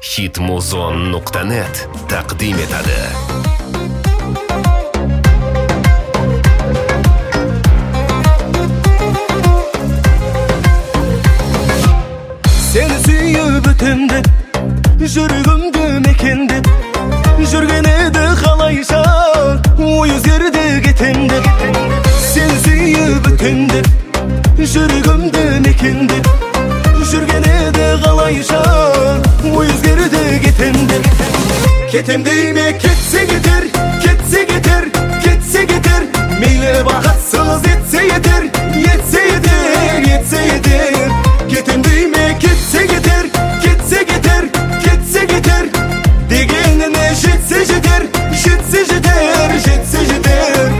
Hitmuzon.net taqdim etadi. Seni suyup ötemde, жүргімді мекенде, жүргенеді қалайша, ой өзгерді кетемде. Сені сүйіп өтемде, жүргімді мекенде, жүргенеді қалайша, ой өзгерді кетемде. Кетем дейме, кетсе кетер, кетсе кетер, кетсе кетер, мейлі бағатсыз етсе етер, етсе етер, етсе етер. Кетем дейме, кетсе кетер, кетсе кетер, кетсе кетер, дегеніне жетсе жетер, жетсе жетер, жетсе жетер.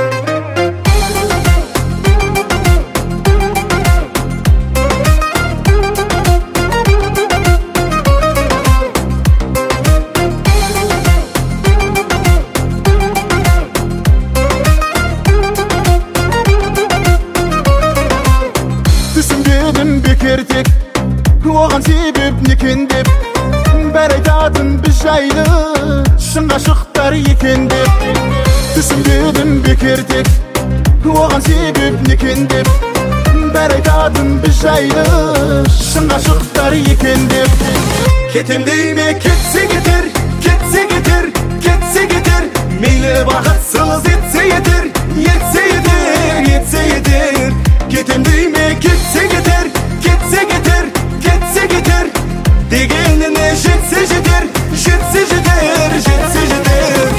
Түсінбедім бекертек, оған себеп некен деп, бәрі айтатын біз жайлы, шын ғашықтар екен деп. Түсінбедім бекертек, оған себеп некен деп, бәрі айтатын біз жайлы, шын ғашықтар екен деп. Кетем дейме, кетсе кетер, кетсе кетер, кетсе кетер, мейлі бағатсыз етсе етер, етсе етер, етсе етер. Кетем дейме, кетсе кетер, кетсе кетер, кетсе кетер, дегеніне жетсе жетер, жетсе жетер, жетсе жетер.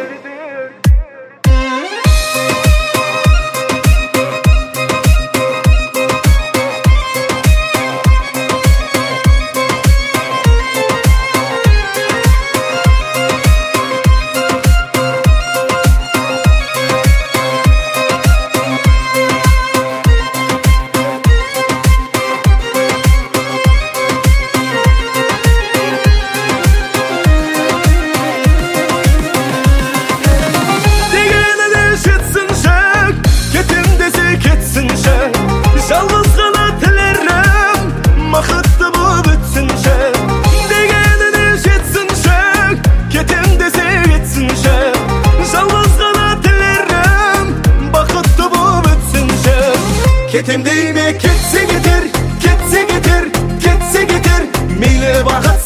Жалғыз ғана тілерім, мақытты болып өтсінші, дегеніне жетсінші, кетем десе кетсінші. Жалғыз ғана тілерім, бақытты болып өтсінші. Кетем дейме, кетсе кетер, кетсе кетер, кетсе кетер, мейлі бағат